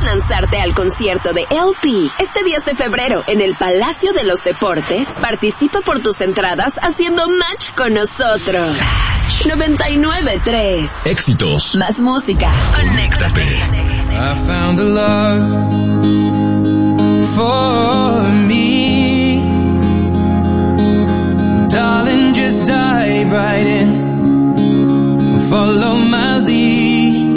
lanzarte al concierto de LP este 10 de febrero en el Palacio de los Deportes, participa por tus entradas haciendo match con nosotros. 99.3 Éxitos. Más música. Conéctate. I found a love for